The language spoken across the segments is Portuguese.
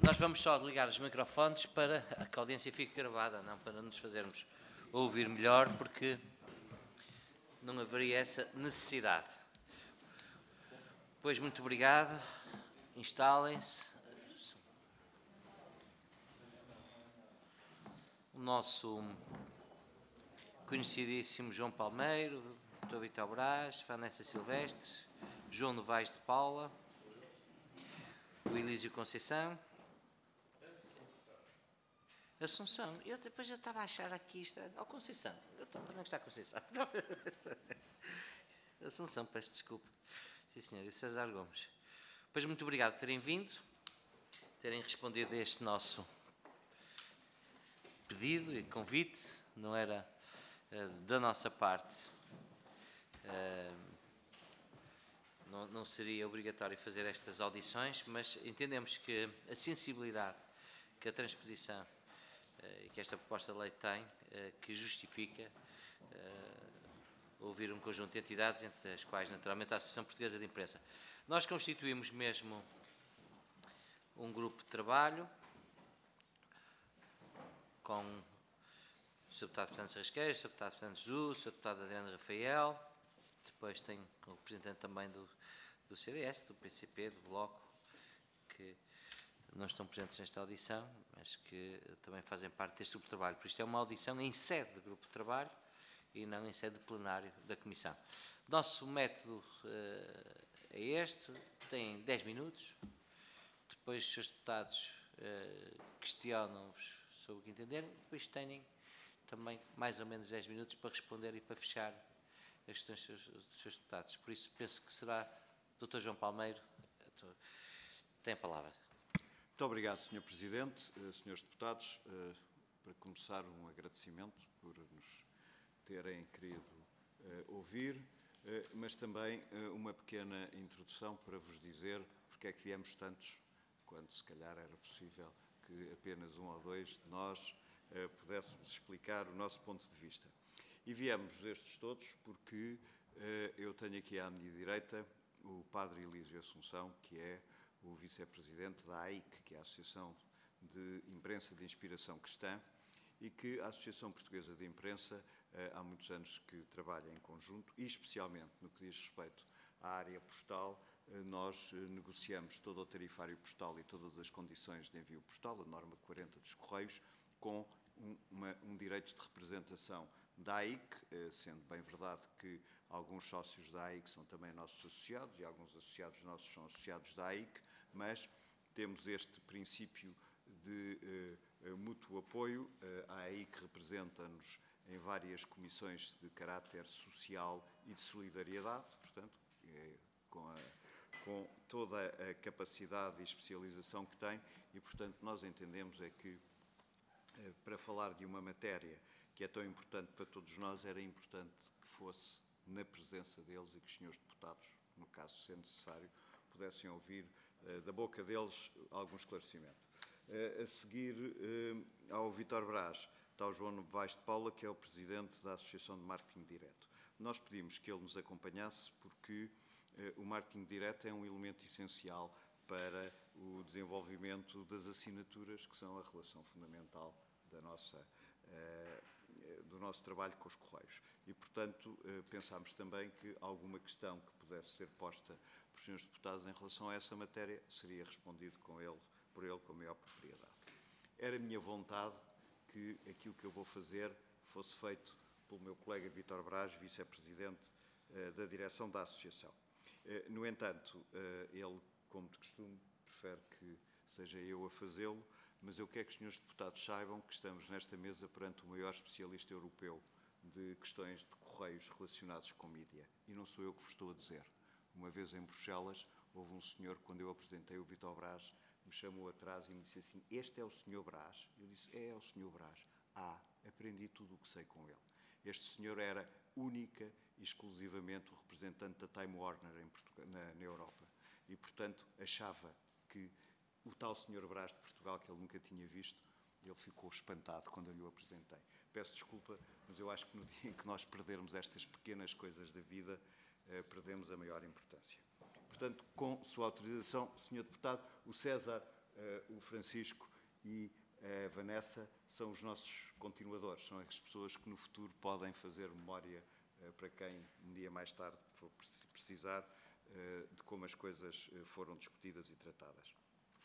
Nós vamos só ligar os microfones para que a audiência fique gravada, não para nos fazermos ouvir melhor, porque não haveria essa necessidade. Pois, muito obrigado. Instalem-se. O nosso conhecidíssimo João Palmeiro, Dr. Vitor Brás, Vanessa Silvestre, João Novaes de Paula, o Elísio Conceição. Assunção. Eu depois estava a achar aqui isto. Oh, Conceição. Onde é que está a Conceição? Assunção, peço desculpa. Sim, senhor. E César Gomes. Pois, muito obrigado por terem vindo, terem respondido a este nosso pedido e convite. Não era da nossa parte. Não seria obrigatório fazer estas audições, mas entendemos que a sensibilidade que a transposição e que esta proposta de lei tem, que justifica ouvir um conjunto de entidades, entre as quais, naturalmente, a Associação Portuguesa de Imprensa. Nós constituímos mesmo um grupo de trabalho com o Sr. Deputado Fernando Rasqueiro, o Sr. Deputado Fernando Jesus, o Sr. Deputado Adriano Rafael, depois tem o representante também do CDS, do PCP, do Bloco, que não estão presentes nesta audição, mas que também fazem parte deste grupo de trabalho. Por isto é uma audição em sede de grupo de trabalho e não em sede de plenário da Comissão. Nosso método é este, tem 10 minutos, depois os seus deputados questionam-vos sobre o que entenderem, depois têm também mais ou menos 10 minutos para responder e para fechar as questões dos seus deputados. Por isso penso que será Dr. João Palmeiro, tem a palavra. Muito obrigado, Sr. Presidente, Srs. Deputados. Para começar, um agradecimento por nos terem querido ouvir, mas também uma pequena introdução para vos dizer porque é que viemos tantos, quando se calhar era possível que apenas um ou dois de nós pudéssemos explicar o nosso ponto de vista. E viemos estes todos porque eu tenho aqui à minha direita o Padre Elísio Assunção, que é o vice-presidente da AIC, que é a Associação de Imprensa de Inspiração Cristã, e que a Associação Portuguesa de Imprensa há muitos anos que trabalha em conjunto, e especialmente no que diz respeito à área postal, nós negociamos todo o tarifário postal e todas as condições de envio postal, a norma 40 dos Correios, com um direito de representação da AIC, sendo bem verdade que alguns sócios da AIC são também nossos associados e alguns associados nossos são associados da AIC, mas temos este princípio de mútuo apoio. A AIC representa-nos em várias comissões de caráter social e de solidariedade, portanto, com toda a capacidade e especialização que tem, e, portanto, nós entendemos é que, para falar de uma matéria que é tão importante para todos nós, era importante que fosse na presença deles e que os senhores deputados, no caso sendo necessário, pudessem ouvir da boca deles algum esclarecimento. A seguir ao Vitor Brás está o João Novaes de Paula, que é o presidente da Associação de Marketing Direto. Nós pedimos que ele nos acompanhasse porque o marketing direto é um elemento essencial para o desenvolvimento das assinaturas, que são a relação fundamental do nosso trabalho com os Correios. E, portanto, pensámos também que alguma questão que pudesse ser posta por senhores deputados em relação a essa matéria seria respondido por ele com a maior propriedade. Era minha vontade que aquilo que eu vou fazer fosse feito pelo meu colega Vitor Brás, vice-presidente da direção da Associação. No entanto, ele, como de costume, prefere que seja eu a fazê-lo, mas eu quero que os senhores deputados saibam que estamos nesta mesa perante o maior especialista europeu de questões de correios relacionados com mídia. E não sou eu que vos estou a dizer. Uma vez em Bruxelas, houve um senhor, quando eu apresentei o Vitor Brás, me chamou atrás e me disse assim: "Este é o senhor Brás?" Eu disse: "É o senhor Brás." Aprendi tudo o que sei com ele. Este senhor era única e exclusivamente o representante da Time Warner em Portugal, na Europa. E, portanto, achava que o tal senhor Brás de Portugal, que ele nunca tinha visto, ele ficou espantado quando eu lhe o apresentei. Peço desculpa, mas eu acho que no dia em que nós perdermos estas pequenas coisas da vida, perdemos a maior importância. Portanto, com sua autorização, Sr. Deputado, o César o Francisco e a Vanessa são os nossos continuadores, são as pessoas que no futuro podem fazer memória para quem um dia mais tarde for precisar de como as coisas foram discutidas e tratadas.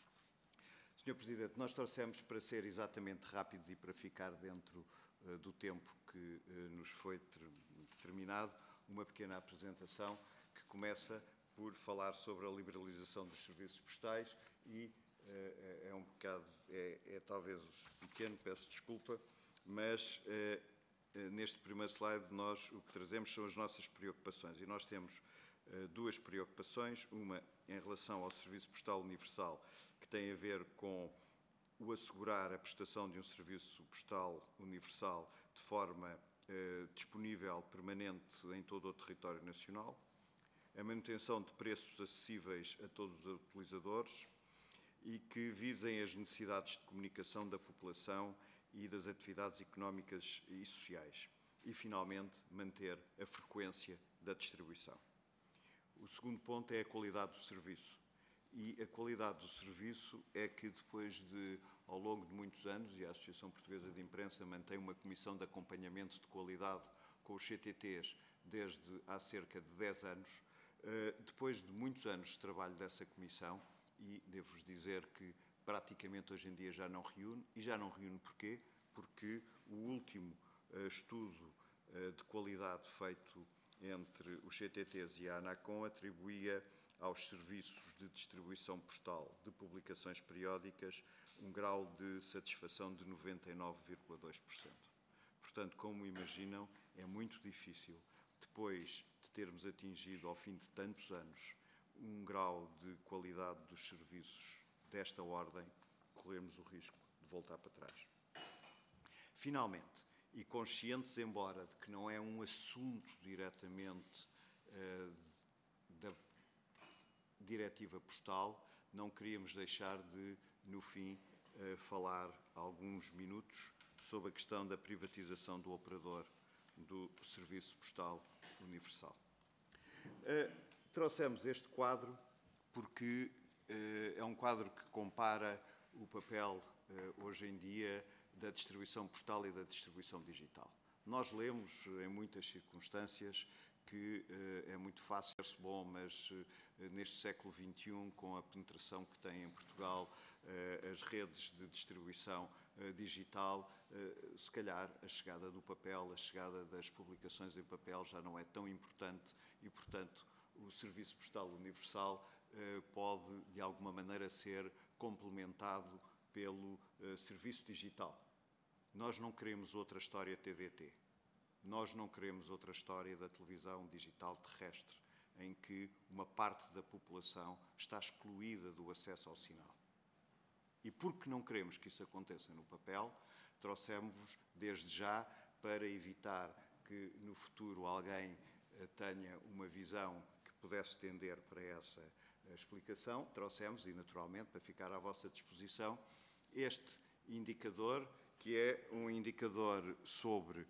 Sr. Presidente, nós trouxemos, para ser exatamente rápidos e para ficar dentro do tempo que nos foi determinado, uma pequena apresentação que começa por falar sobre a liberalização dos serviços postais e é um bocado, talvez pequeno, peço desculpa, mas neste primeiro slide nós o que trazemos são as nossas preocupações e nós temos duas preocupações, uma em relação ao Serviço Postal Universal, que tem a ver com o assegurar a prestação de um serviço postal universal de forma disponível, permanente em todo o território nacional, a manutenção de preços acessíveis a todos os utilizadores e que visem as necessidades de comunicação da população e das atividades económicas e sociais. E, finalmente, manter a frequência da distribuição. O segundo ponto é a qualidade do serviço. E a qualidade do serviço é que depois de, ao longo de muitos anos, e a Associação Portuguesa de Imprensa mantém uma comissão de acompanhamento de qualidade com os CTTs desde há cerca de 10 anos, depois de muitos anos de trabalho dessa comissão, e devo-vos dizer que praticamente hoje em dia já não reúne, e já não reúne porquê? Porque o último estudo de qualidade feito entre os CTTs e a ANACOM atribuía aos serviços de distribuição postal de publicações periódicas um grau de satisfação de 99,2%. Portanto, como imaginam, é muito difícil, depois de termos atingido, ao fim de tantos anos, um grau de qualidade dos serviços desta ordem, corrermos o risco de voltar para trás. Finalmente, e conscientes, embora, de que não é um assunto diretamente da diretiva postal, não queríamos deixar de, no fim, falar alguns minutos sobre a questão da privatização do operador do Serviço Postal Universal. Trouxemos este quadro porque é um quadro que compara o papel, hoje em dia, da distribuição postal e da distribuição digital. Nós lemos, em muitas circunstâncias, que é muito fácil ser-se bom, mas neste século XXI, com a penetração que tem em Portugal as redes de distribuição digital, se calhar a chegada do papel, a chegada das publicações em papel já não é tão importante e, portanto, o Serviço Postal Universal pode, de alguma maneira, ser complementado pelo serviço digital. Nós não queremos outra história TDT. Nós não queremos outra história da televisão digital terrestre, em que uma parte da população está excluída do acesso ao sinal. E porque não queremos que isso aconteça no papel, trouxemos-vos desde já, para evitar que no futuro alguém tenha uma visão que pudesse tender para essa explicação, trouxemos, e naturalmente, para ficar à vossa disposição, este indicador, que é um indicador sobre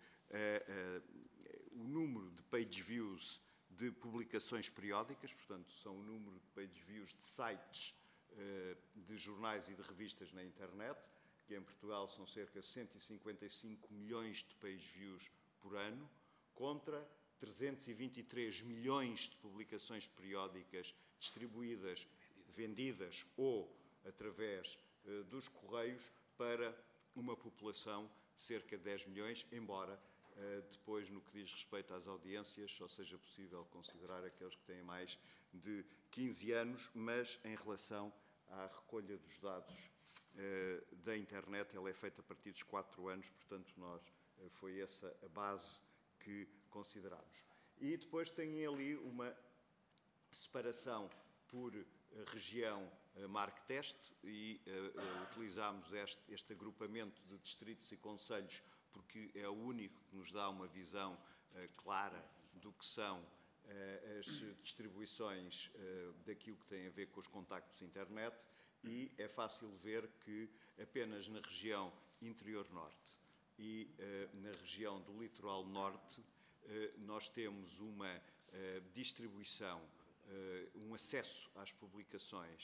o número de page views de publicações periódicas, portanto, são o número de page views de sites de jornais e de revistas na internet, que em Portugal são cerca de 155 milhões de page views por ano, contra 323 milhões de publicações periódicas distribuídas, vendidas ou através dos correios para uma população de cerca de 10 milhões, embora depois, no que diz respeito às audiências, só seja possível considerar aqueles que têm mais de 15 anos, mas em relação à recolha dos dados da internet, ela é feita a partir dos 4 anos, portanto, foi essa a base que consideramos. E depois tem ali uma separação por região marque-teste e utilizámos este agrupamento de distritos e concelhos porque é o único que nos dá uma visão clara do que são as distribuições daquilo que tem a ver com os contactos internet e é fácil ver que apenas na região interior norte e na região do litoral norte nós temos uma distribuição, um acesso às publicações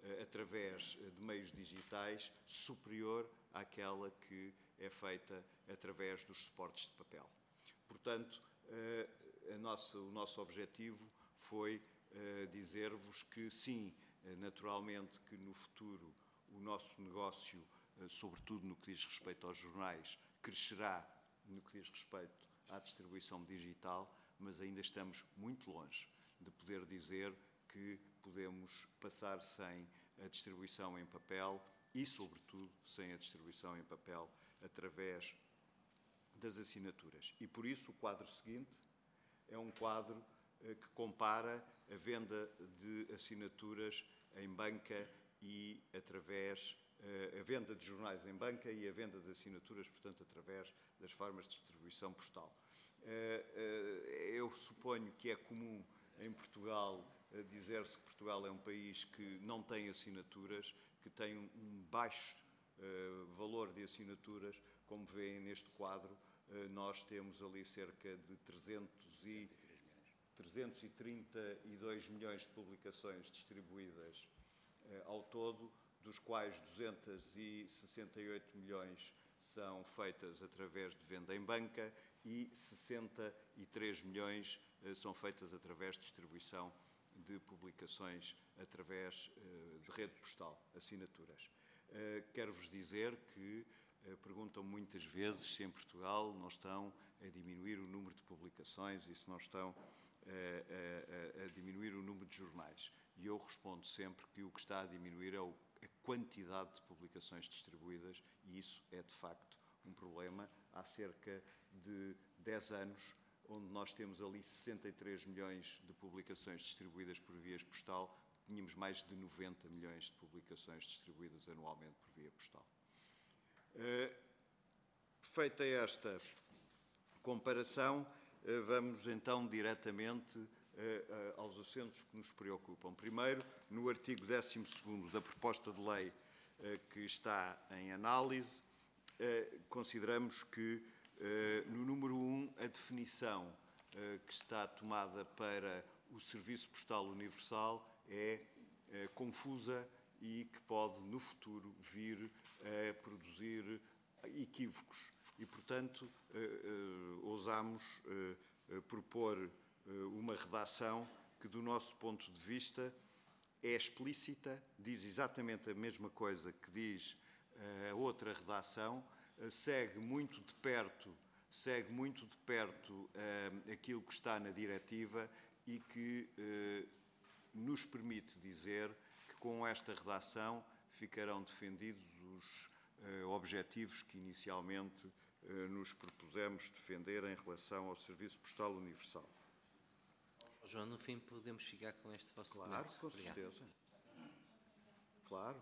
através de meios digitais superior àquela que é feita através dos suportes de papel. Portanto, o nosso objetivo foi dizer-vos que sim, naturalmente que no futuro o nosso negócio, sobretudo no que diz respeito aos jornais, crescerá no que diz respeito à distribuição digital, mas ainda estamos muito longe de poder dizer que podemos passar sem a distribuição em papel e, sobretudo, sem a distribuição em papel através das assinaturas. E, por isso, o quadro seguinte é um quadro que compara a venda de assinaturas em banca e através a venda de jornais em banca e a venda de assinaturas, portanto, através das formas de distribuição postal. Eu suponho que é comum em Portugal dizer-se que Portugal é um país que não tem assinaturas, que tem um baixo valor de assinaturas. Como veem neste quadro, nós temos ali cerca de 332 milhões de publicações distribuídas ao todo, dos quais 268 milhões são feitas através de venda em banca e 63 milhões são feitas através de distribuição de publicações através de rede postal, assinaturas. Quero-vos dizer que perguntam muitas vezes se em Portugal não estão a diminuir o número de publicações e se não estão a diminuir o número de jornais. E eu respondo sempre que o que está a diminuir é a quantidade de publicações distribuídas, e isso é, de facto, um problema. Há cerca de 10 anos, onde nós temos ali 63 milhões de publicações distribuídas por vias postal, tínhamos mais de 90 milhões de publicações distribuídas anualmente por via postal. Feita esta comparação, vamos então diretamente aos assuntos que nos preocupam. Primeiro, no artigo 12º da proposta de lei que está em análise, consideramos que no número 1 a definição que está tomada para o Serviço Postal Universal é confusa e que pode no futuro vir a produzir equívocos. E, portanto, ousamos propor uma redação que, do nosso ponto de vista, é explícita, diz exatamente a mesma coisa que diz a outra redação, segue muito de perto aquilo que está na diretiva e que nos permite dizer que, com esta redação, ficarão defendidos os objetivos que inicialmente nos propusemos defender em relação ao Serviço Postal Universal. João, no fim podemos ficar com este vosso Claro, documento. com Obrigado. certeza. Claro.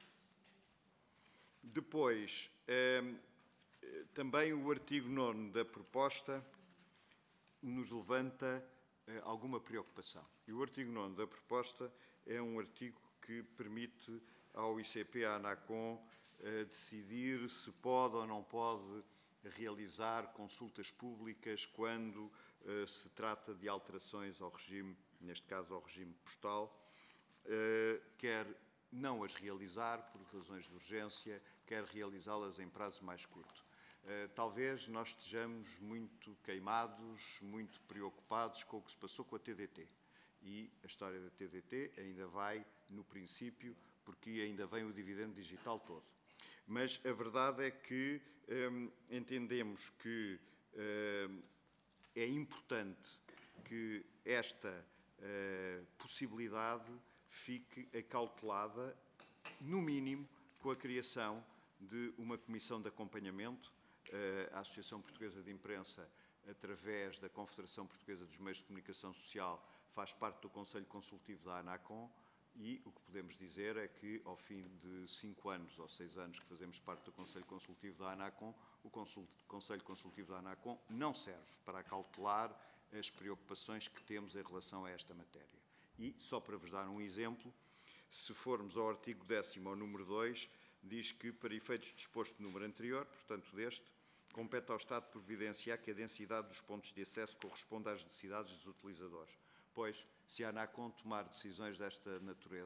Depois, também o artigo 9º da proposta nos levanta alguma preocupação. E o artigo 9º da proposta é um artigo que permite ao ICP, à ANACOM, decidir se pode ou não pode realizar consultas públicas quando se trata de alterações ao regime, neste caso ao regime postal, quer não as realizar por razões de urgência, quer realizá-las em prazo mais curto. Talvez nós estejamos muito queimados, muito preocupados com o que se passou com a TDT. E a história da TDT ainda vai no princípio, porque ainda vem o dividendo digital todo. Mas a verdade é que entendemos que é importante que esta possibilidade fique acautelada, no mínimo, com a criação de uma comissão de acompanhamento. A Associação Portuguesa de Imprensa, através da Confederação Portuguesa dos Meios de Comunicação Social, faz parte do Conselho Consultivo da ANACOM e o que podemos dizer é que, ao fim de 5 anos ou 6 anos que fazemos parte do Conselho Consultivo da ANACOM, o Conselho Consultivo da ANACOM não serve para acautelar as preocupações que temos em relação a esta matéria. E, só para vos dar um exemplo, se formos ao artigo 10º, ao número 2, diz que, para efeitos disposto no número anterior, portanto deste, compete ao Estado providenciar que a densidade dos pontos de acesso corresponda às necessidades dos utilizadores. Pois, se a ANACOM tomar decisões desta natureza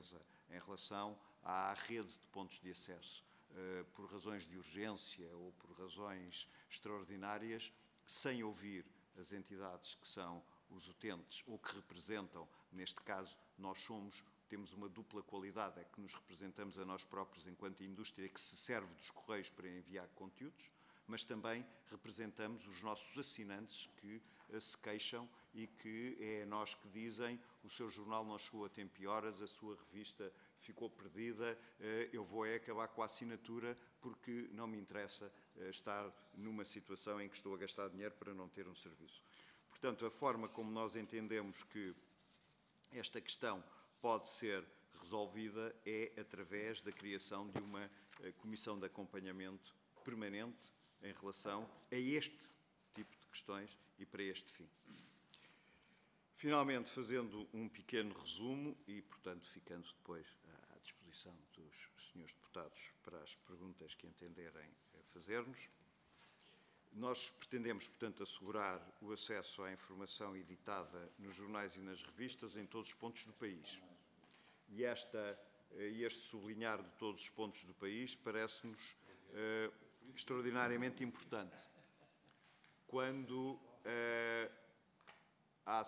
em relação à rede de pontos de acesso, por razões de urgência ou por razões extraordinárias, sem ouvir as entidades que são os utentes ou que representam, neste caso, temos uma dupla qualidade, é que nos representamos a nós próprios enquanto indústria que se serve dos Correios para enviar conteúdos, mas também representamos os nossos assinantes que se queixam e que é a nós que dizem: o seu jornal não chegou a tempo e horas, a sua revista ficou perdida, eu vou acabar com a assinatura porque não me interessa estar numa situação em que estou a gastar dinheiro para não ter um serviço. Portanto, a forma como nós entendemos que esta questão pode ser resolvida é através da criação de uma comissão de acompanhamento permanente em relação a este tipo de questões e para este fim. Finalmente, fazendo um pequeno resumo e, portanto, ficando depois à disposição dos senhores deputados para as perguntas que entenderem fazer-nos, nós pretendemos, portanto, assegurar o acesso à informação editada nos jornais e nas revistas em todos os pontos do país. E este sublinhar de todos os pontos do país parece-nos extraordinariamente importante. Quando há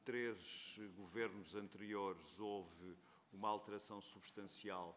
3 governos anteriores houve uma alteração substancial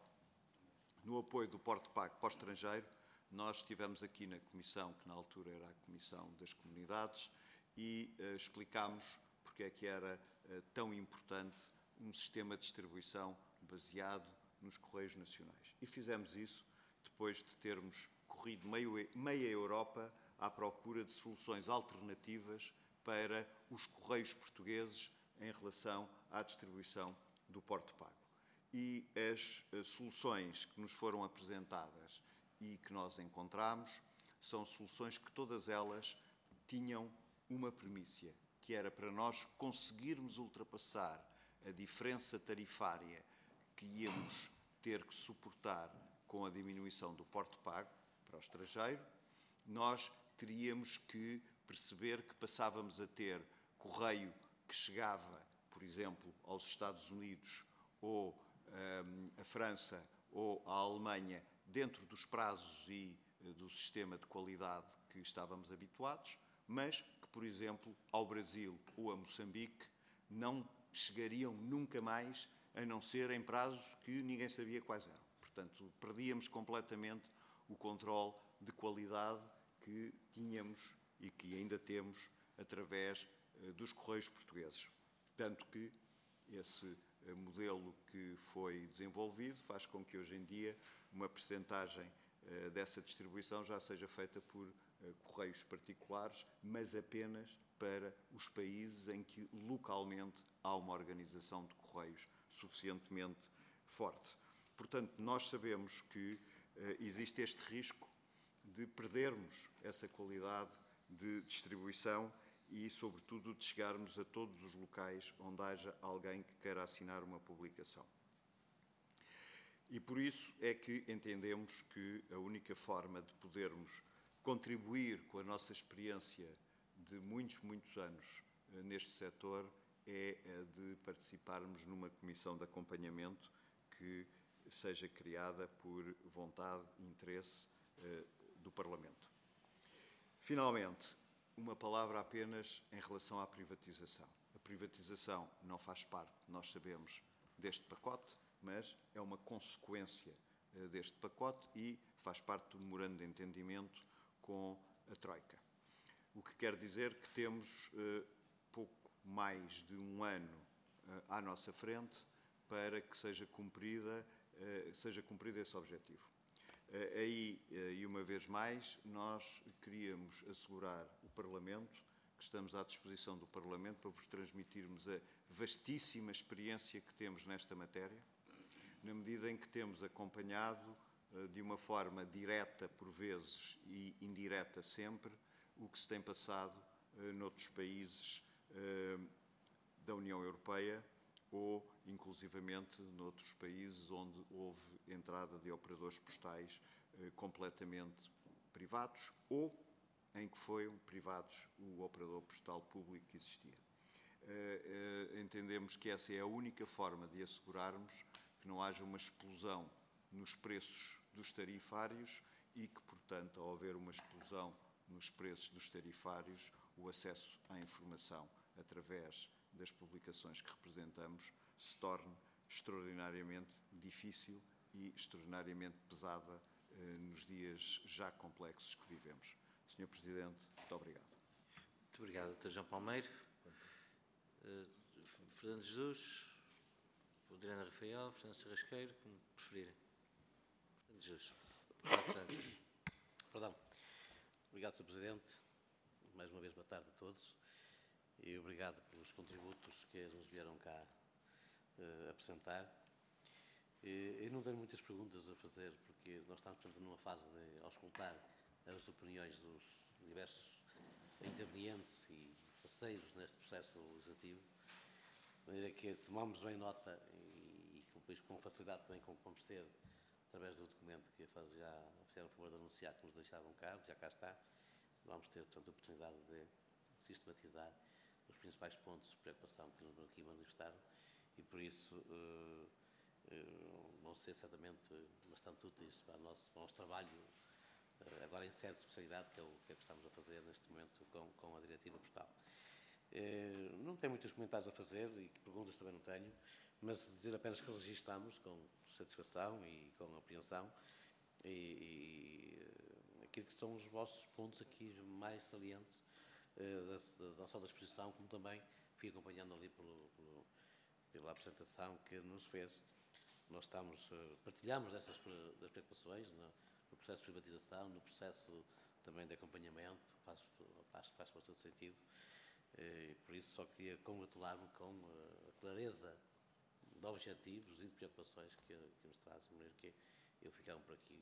no apoio do porte pago para o estrangeiro, nós estivemos aqui na Comissão, que na altura era a Comissão das Comunidades, e explicámos porque é que era tão importante um sistema de distribuição baseado nos Correios Nacionais. E fizemos isso depois de termos corrido meia Europa à procura de soluções alternativas para os Correios portugueses em relação à distribuição do porte pago. E as soluções que nos foram apresentadas e que nós encontramos são soluções que todas elas tinham uma premissa, que era para nós conseguirmos ultrapassar a diferença tarifária que íamos ter que suportar com a diminuição do porte pago para o estrangeiro, nós teríamos que perceber que passávamos a ter correio que chegava, por exemplo, aos Estados Unidos ou à França ou à Alemanha dentro dos prazos e do sistema de qualidade que estávamos habituados, mas que, por exemplo, ao Brasil ou a Moçambique não chegariam nunca mais, a não ser em prazos que ninguém sabia quais eram. Portanto, perdíamos completamente o controle de qualidade que tínhamos e que ainda temos através dos Correios portugueses. Tanto que esse modelo que foi desenvolvido faz com que hoje em dia uma percentagem dessa distribuição já seja feita por correios particulares, mas apenas para os países em que localmente há uma organização de correios suficientemente forte. Portanto, nós sabemos que existe este risco de perdermos essa qualidade de distribuição e, sobretudo, de chegarmos a todos os locais onde haja alguém que queira assinar uma publicação. E por isso é que entendemos que a única forma de podermos contribuir com a nossa experiência de muitos anos neste setor é a de participarmos numa comissão de acompanhamento que seja criada por vontade e interesse do Parlamento. Finalmente, uma palavra apenas em relação à privatização. A privatização não faz parte, nós sabemos, deste pacote, mas é uma consequência deste pacote e faz parte do memorando de entendimento com a Troika. O que quer dizer que temos pouco mais de um ano à nossa frente para que seja cumprido esse objetivo. Aí, e uma vez mais, nós queríamos assegurar o Parlamento, que estamos à disposição do Parlamento para vos transmitirmos a vastíssima experiência que temos nesta matéria, na medida em que temos acompanhado de uma forma direta por vezes e indireta sempre o que se tem passado noutros países da União Europeia ou, inclusivamente, noutros países onde houve entrada de operadores postais completamente privados ou em que foram privados o operador postal público que existia. Entendemos que essa é a única forma de assegurarmos que que não haja uma explosão nos preços dos tarifários e que, portanto, ao haver uma explosão nos preços dos tarifários, o acesso à informação através das publicações que representamos se torne extraordinariamente difícil e extraordinariamente pesada nos dias já complexos que vivemos. Sr. Presidente, muito obrigado. Muito obrigado, Dr. João Palmeiro. Fernando Jesus, Adriano Rafael, Fernando Sarrasqueiro, como preferirem. Fernando Jesus. Fernando Jesus. Perdão. Obrigado, Sr. Presidente. Mais uma vez, boa tarde a todos. E obrigado pelos contributos que nos vieram cá apresentar. Eu não tenho muitas perguntas a fazer, porque nós estamos, portanto, numa fase de auscultar as opiniões dos diversos intervenientes e parceiros neste processo legislativo, de maneira que tomamos bem nota e depois com facilidade também como vamos ter, através do documento que já fizeram o favor de anunciar que nos deixavam cá, já cá está, vamos ter, portanto, a oportunidade de sistematizar os principais pontos de preocupação que nos aqui manifestaram e, por isso, vão ser certamente bastante úteis para o nosso trabalho, agora em sede de especialidade, que é o que estamos a fazer neste momento com a Diretiva Postal. Não tenho muitos comentários a fazer e perguntas também não tenho, mas dizer apenas que registamos com satisfação e com apreensão e aquilo que são os vossos pontos aqui mais salientes não só da exposição, como também fui acompanhando ali pela apresentação que nos fez. Nós partilhamos das preocupações no processo de privatização, no processo também de acompanhamento, faz bastante sentido. Por isso só queria congratular-me com a clareza de objetivos e de preocupações que nos trazem, de maneira que eu ficava por aqui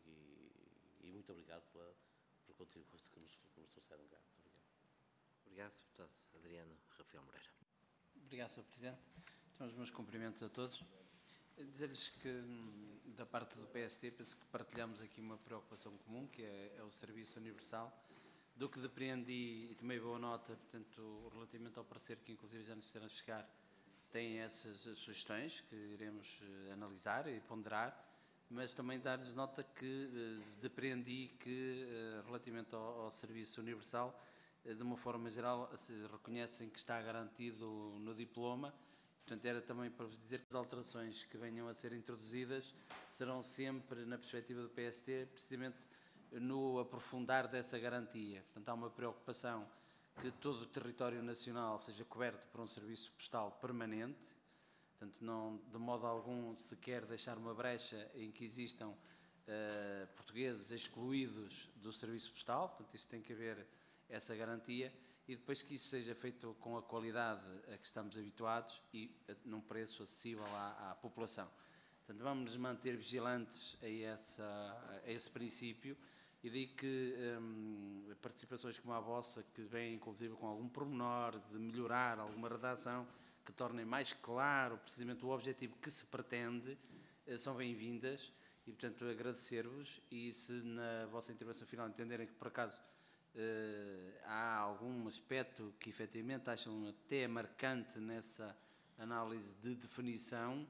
e muito obrigado pelo contributo que nos trouxeram cá. Muito obrigado. Obrigado, deputado Adriano Rafael Moreira. Obrigado, Sr. Presidente. Então, os meus cumprimentos a todos. Dizer-lhes que, da parte do PSD, penso que partilhamos aqui uma preocupação comum, que é o serviço universal. Do que depreendi e tomei boa nota, portanto, relativamente ao parecer que, inclusive, já nos fizeram chegar, tem essas sugestões que iremos analisar e ponderar, mas também dar-lhes nota que depreendi que, relativamente ao serviço universal, de uma forma geral, se reconhecem que está garantido no diploma. Portanto, era também para vos dizer que as alterações que venham a ser introduzidas serão sempre, na perspectiva do PST, precisamente no aprofundar dessa garantia. Portanto, há uma preocupação que todo o território nacional seja coberto por um serviço postal permanente. Portanto, não, de modo algum, se quer deixar uma brecha em que existam portugueses excluídos do serviço postal. Portanto, isto tem que haver essa garantia e depois que isso seja feito com a qualidade a que estamos habituados e num preço acessível à população. Portanto, vamos nos manter vigilantes a esse princípio e digo que participações como a vossa, que vêm inclusive com algum pormenor de melhorar alguma redação, que tornem mais claro precisamente o objetivo que se pretende, são bem-vindas e, portanto, agradecer-vos e se na vossa intervenção final entenderem que, por acaso, há algum aspecto que efetivamente acham até marcante nessa análise de definição,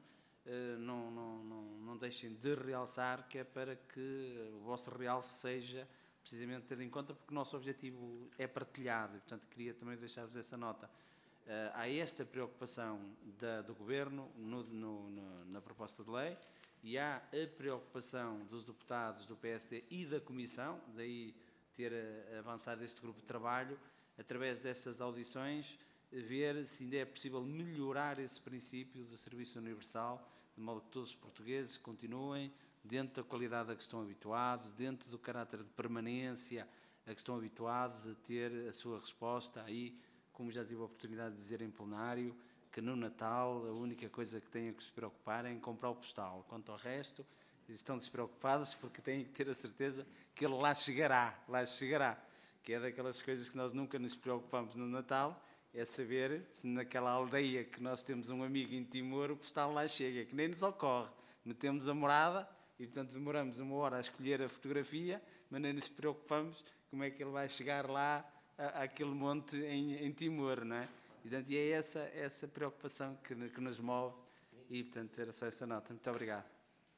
não deixem de realçar, que é para que o vosso realce seja precisamente ter em conta, porque o nosso objetivo é partilhado e, portanto, queria também deixar-vos essa nota. Há esta preocupação do Governo na proposta de lei e há a preocupação dos deputados do PSD e da Comissão, daí ter avançado este grupo de trabalho, através destas audições, ver se ainda é possível melhorar esse princípio de serviço universal, de modo que todos os portugueses continuem dentro da qualidade a que estão habituados, dentro do caráter de permanência a que estão habituados a ter a sua resposta. Aí, como já tive a oportunidade de dizer em plenário, que no Natal a única coisa que têm que se preocupar é em comprar o postal. Quanto ao resto, estão despreocupados porque têm que ter a certeza que ele lá chegará, que é daquelas coisas que nós nunca nos preocupamos no Natal, é saber se naquela aldeia que nós temos um amigo em Timor o postal lá chega, que nem nos ocorre. Metemos a morada e, portanto, demoramos 1 hora a escolher a fotografia, mas nem nos preocupamos como é que ele vai chegar lá àquele monte em Timor, não é? E, portanto, é essa preocupação que nos move e, portanto, ter só essa nota. Muito obrigado.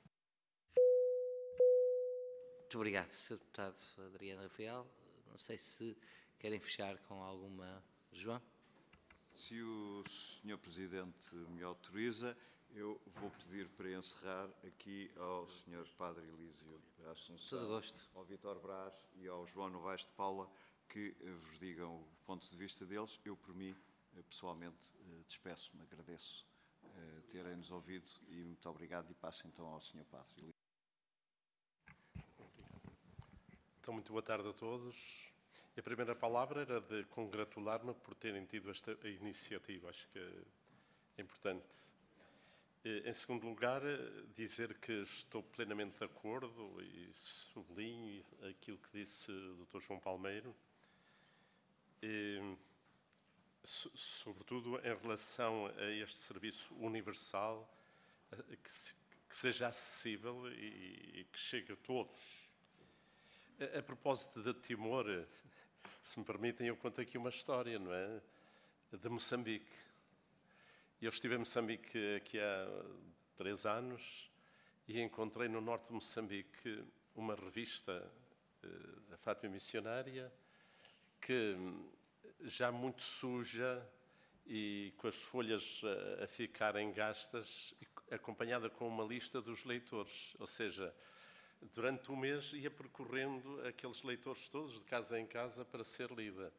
Muito obrigado, Sr. Deputado Adriano Rafael. Não sei se querem fechar com alguma... João? Se o Sr. Presidente me autoriza, eu vou pedir para encerrar aqui ao Sr. Padre Elísio da Assunção, Todo gosto. ao Vítor Brás e ao João Novaes de Paula, que vos digam o ponto de vista deles. Eu, por mim, pessoalmente, despeço-me, agradeço terem-nos ouvido e muito obrigado, e passo então ao Sr. Padre Elísio. Então, muito boa tarde a todos. A primeira palavra era de congratular-me por terem tido esta iniciativa, acho que é importante. Em segundo lugar, dizer que estou plenamente de acordo e sublinho aquilo que disse o Dr. João Palmeiro, sobretudo em relação a este serviço universal, que seja acessível e que chegue a todos. A propósito de Timor, se me permitem, eu conto aqui uma história, não é? De Moçambique. Eu estive em Moçambique aqui há 3 anos e encontrei no norte de Moçambique uma revista da Fátima Missionária que, já muito suja e com as folhas a ficarem gastas, acompanhada com uma lista dos leitores, ou seja, durante um mês ia percorrendo aqueles leitores todos, de casa em casa, para ser lida.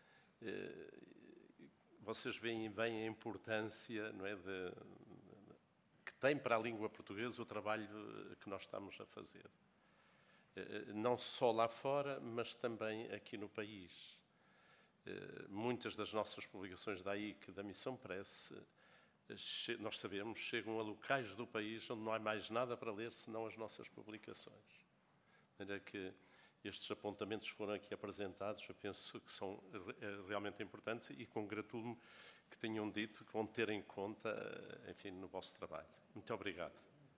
Vocês veem bem a importância, não é, que tem para a língua portuguesa o trabalho que nós estamos a fazer. Não só lá fora, mas também aqui no país. Muitas das nossas publicações da AIC, da Missão Press, nós sabemos, chegam a locais do país onde não há mais nada para ler senão as nossas publicações. De maneira que estes apontamentos foram aqui apresentados, eu penso que são realmente importantes e congratulo-me que tenham dito que vão ter em conta, enfim, no vosso trabalho. Muito obrigado.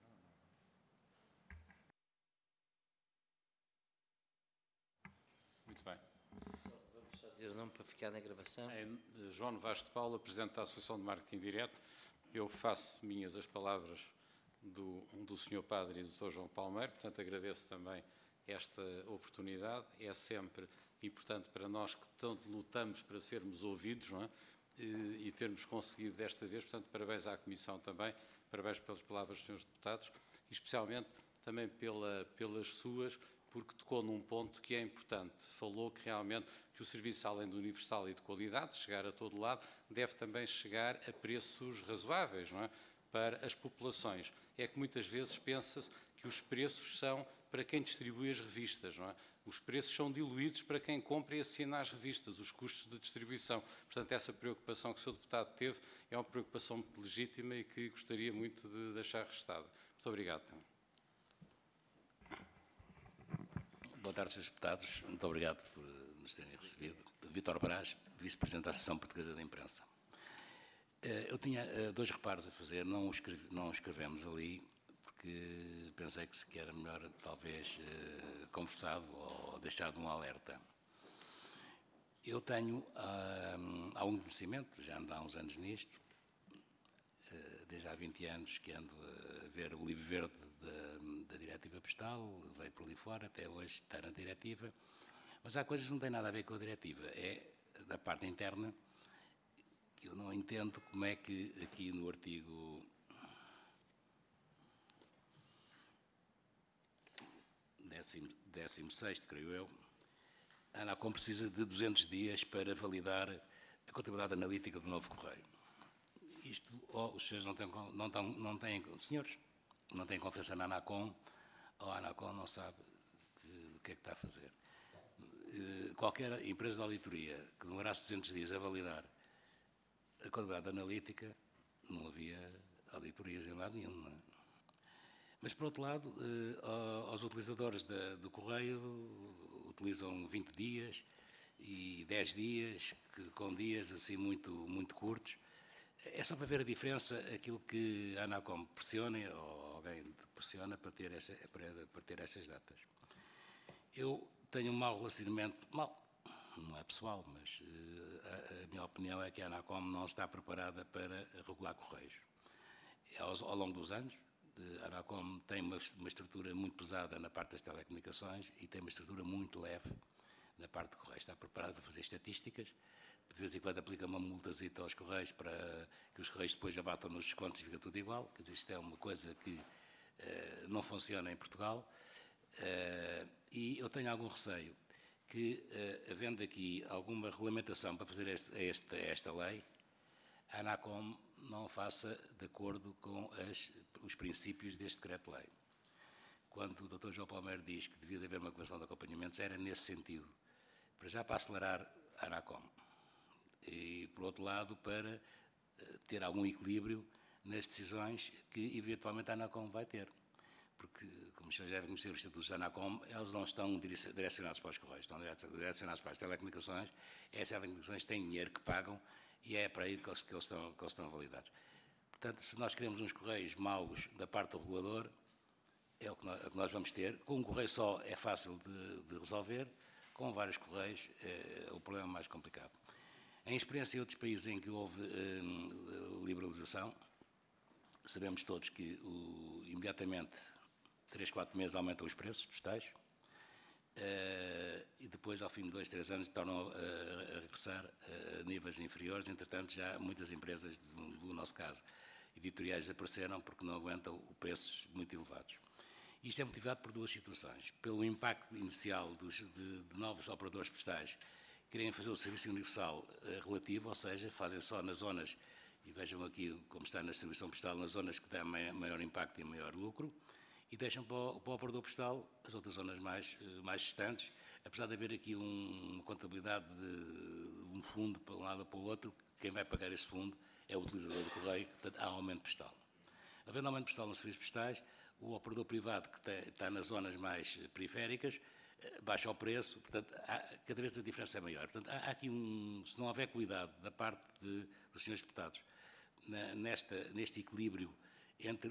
Muito bem. Vamos só dizer o nome para ficar na gravação. É João Novaes de Paula, Presidente da Associação de Marketing Direto. Eu faço minhas as palavras do Sr. Padre e do Dr. João Palmeiro, portanto agradeço também esta oportunidade. É sempre importante para nós que tanto lutamos para sermos ouvidos, não é? E termos conseguido desta vez, portanto parabéns à Comissão também, parabéns pelas palavras dos Srs. Deputados, e especialmente também pelas suas, porque tocou num ponto que é importante. Falou que realmente que o serviço, além do universal e de qualidade, chegar a todo lado, deve também chegar a preços razoáveis, não é? Para as populações. É que muitas vezes pensa-se que os preços são para quem distribui as revistas, não é? Os preços são diluídos para quem compra e assina as revistas, os custos de distribuição. Portanto, essa preocupação que o Sr. Deputado teve é uma preocupação muito legítima e que gostaria muito de deixar restada. Muito obrigado. Boa tarde, Srs. Deputados. Muito obrigado por nos terem recebido. Vítor Brás, Vice-Presidente da Associação Portuguesa da Imprensa. Eu tinha 2 reparos a fazer, não escrevemos ali, porque pensei que era melhor, talvez, conversado ou deixado um alerta. Eu tenho algum conhecimento, já ando há uns anos nisto, desde há 20 anos que ando a ver o livro verde da Diretiva Postal, veio por ali fora, até hoje está na Diretiva, mas há coisas que não têm nada a ver com a Diretiva, é da parte interna, que eu não entendo como é que aqui no artigo 16º, creio eu, a ANACOM precisa de 200 dias para validar a contabilidade analítica do novo correio. Isto, os senhores senhores não têm confiança na ANACOM, ou a ANACOM não sabe o que é que está a fazer. Qualquer empresa de auditoria que demorasse 200 dias a validar a contabilidade analítica, não havia auditorias em lado nenhum. Não é? Mas, por outro lado, aos utilizadores do correio utilizam 20 dias e 10 dias, com dias assim muito curtos. É só para ver a diferença, aquilo que a ANACOM pressiona, ou alguém pressiona, para ter essas datas. Eu tenho um mau relacionamento, não é pessoal, mas a minha opinião é que a ANACOM não está preparada para regular correios. ao longo dos anos. A Anacom tem uma estrutura muito pesada na parte das telecomunicações e tem uma estrutura muito leve na parte de Correios. Está preparado para fazer estatísticas, de vez em quando aplica uma multazita aos Correios para que os Correios depois abatam nos descontos e fica tudo igual. Quer dizer, isto é uma coisa que não funciona em Portugal. E eu tenho algum receio que, havendo aqui alguma regulamentação para fazer esta lei, a Anacom não faça de acordo com os princípios deste decreto-lei. Quando o Dr. João Palmeiro diz que devia haver uma comissão de acompanhamentos, era nesse sentido. Para acelerar a Anacom. E, por outro lado, para ter algum equilíbrio nas decisões que, eventualmente, a Anacom vai ter. Porque, como os senhores devem conhecer os estatutos da Anacom, eles não estão direcionados para os Correios, estão direcionados para as telecomunicações. As telecomunicações têm dinheiro que pagam e é para aí que eles estão validados. Portanto, se nós queremos uns Correios maus da parte do regulador, é o que nós vamos ter. Com um Correio só é fácil de resolver, com vários Correios é o problema mais complicado. Em experiência em outros países em que houve liberalização, sabemos todos que imediatamente 3, 4 meses aumentam os preços postais e depois, ao fim de 2, 3 anos, tornam a regressar a níveis inferiores. Entretanto, já muitas empresas, no nosso caso, editoriais apareceram porque não aguentam preços muito elevados. Isto é motivado por duas situações. Pelo impacto inicial de novos operadores postais querem fazer o serviço universal relativo, ou seja, fazem só nas zonas, e vejam aqui como está na distribuição postal, nas zonas que têm maior impacto e maior lucro, e deixam para o operador postal as outras zonas mais distantes, apesar de haver aqui uma contabilidade de um fundo para um lado ou para o outro. Quem vai pagar esse fundo é o utilizador do correio, portanto há aumento postal. Havendo aumento postal nos serviços postais, o operador privado que está nas zonas mais periféricas baixa o preço, portanto, cada vez a diferença é maior. Portanto, há aqui se não houver cuidado da parte dos senhores deputados neste equilíbrio entre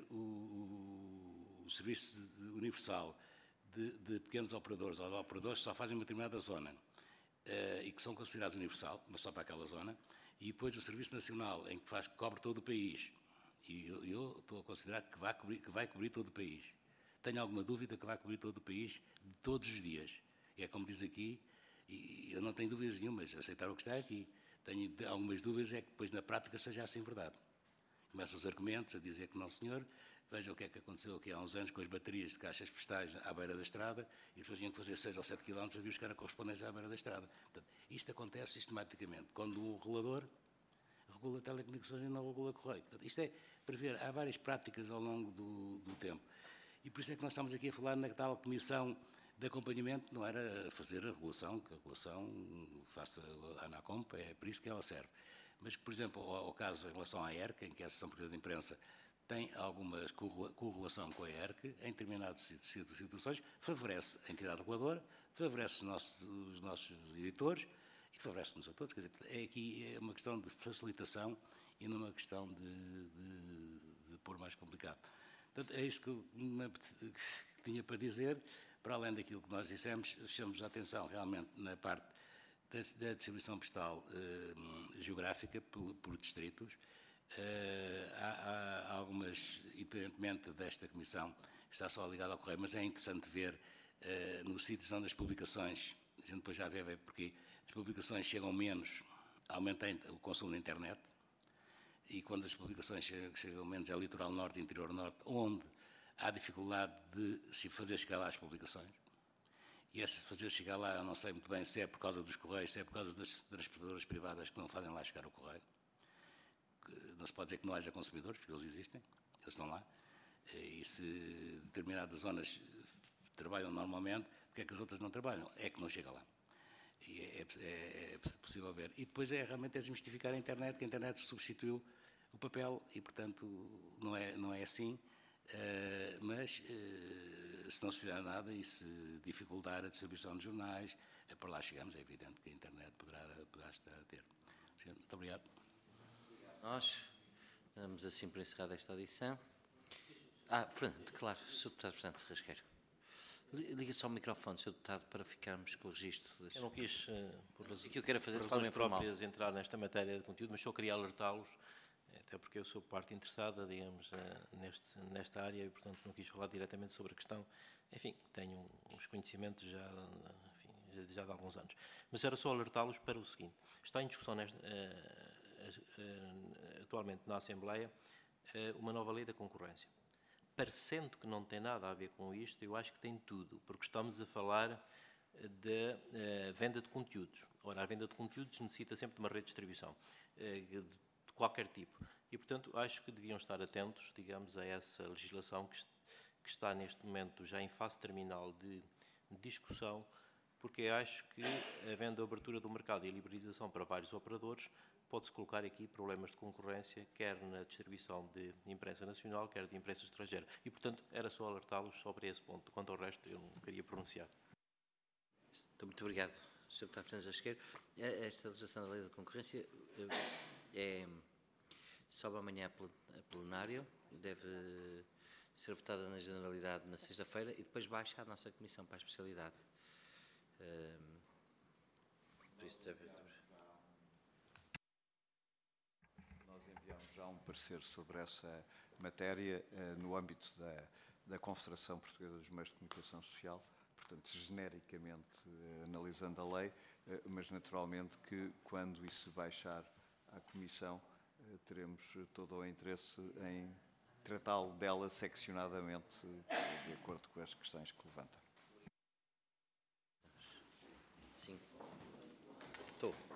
o serviço universal de pequenos operadores ou de operadores que só fazem uma determinada zona e que são considerados universal, mas só para aquela zona, e depois o Serviço Nacional, em que cobre todo o país, e eu estou a considerar que vai cobrir todo o país. Tenho alguma dúvida que vai cobrir todo o país de todos os dias. É como diz aqui, e eu não tenho dúvidas nenhumas, aceitar o que está aqui. Tenho algumas dúvidas é que depois na prática seja assim verdade. Começam os argumentos a dizer que não, senhor, vejam o que é que aconteceu aqui há uns anos com as baterias de caixas postais à beira da estrada e as pessoas tinham que fazer 6 ou 7 km para ver os caras correspondentes à beira da estrada. Portanto, isto acontece sistematicamente. Quando o regulador regula telecomunicações e não regula correio. Portanto, isto é para ver, há várias práticas ao longo do tempo. E por isso é que nós estamos aqui a falar na tal comissão de acompanhamento, não era fazer a regulação, que a regulação faça a Anacom, é por isso que ela serve. Mas, por exemplo, ao caso em relação à ERC, em que a Associação Portuguesa de Imprensa tem alguma correlação com a ERC, em determinadas situações, favorece a entidade reguladora, favorece os nossos editores e favorece-nos a todos. Quer dizer, aqui é uma questão de facilitação e não uma questão de pôr mais complicado. Portanto, é isto que eu tinha para dizer. Para além daquilo que nós dissemos, chamamos a atenção realmente na parte da distribuição postal geográfica por distritos. Há algumas, independentemente desta comissão, está só ligada ao correio, mas é interessante ver nos sítios onde as publicações, a gente depois já vê porque as publicações chegam menos, aumenta o consumo da internet, e quando as publicações chegam menos é o litoral norte e interior norte, onde há dificuldade de se fazer chegar lá as publicações. E esse fazer chegar lá, eu não sei muito bem se é por causa dos correios, se é por causa das transportadoras privadas que não fazem lá chegar o correio. Não se pode dizer que não haja consumidores, porque eles existem, eles estão lá. E se determinadas zonas trabalham normalmente, porque é que as outras não trabalham? É que não chega lá. E é possível ver. E depois realmente desmistificar a internet, que a internet substituiu o papel e, portanto, não é assim. Mas se não se fizer nada e se dificultar a distribuição de jornais, para lá chegamos, é evidente que a internet poderá estar a ter. Muito obrigado. Nós damos assim por encerrada esta audição. Fernando, claro, Sr. Deputado Fernando Serrasqueiro. Liga só o microfone, Sr. Deputado, para ficarmos com o registro. Eu não quis, por que eu quero fazer de forma razões informal. próprias, entrar nesta matéria de conteúdo, mas só queria alertá-los até porque eu sou parte interessada, digamos, nesta área e, portanto, não quis falar diretamente sobre a questão. Enfim, tenho uns conhecimentos já de alguns anos. Mas era só alertá-los para o seguinte. Está em discussão atualmente na Assembleia uma nova lei da concorrência. Parecendo que não tem nada a ver com isto, eu acho que tem tudo, porque estamos a falar de venda de conteúdos. Ora, a venda de conteúdos necessita sempre de uma rede de distribuição, de qualquer tipo. E, portanto, acho que deviam estar atentos, digamos, a essa legislação que está neste momento já em fase terminal de discussão, porque acho que, havendo a abertura do mercado e a liberalização para vários operadores, pode-se colocar aqui problemas de concorrência, quer na distribuição de imprensa nacional, quer de imprensa estrangeira. E, portanto, era só alertá-los sobre esse ponto. Quanto ao resto, eu não queria pronunciar. Muito obrigado, Sr. Deputado Fernandes Jasqueiro. Esta legislação da Lei da Concorrência sobe amanhã a plenário, deve ser votada na generalidade na sexta-feira e depois baixa à nossa Comissão para a especialidade. Por isso Nós enviamos já um parecer sobre essa matéria no âmbito da Confederação Portuguesa dos Meios de Comunicação Social, portanto, genericamente analisando a lei, mas naturalmente que quando isso baixar à Comissão, teremos todo o interesse em tratá-lo dela seccionadamente, de acordo com as questões que levanta. sim. Estou.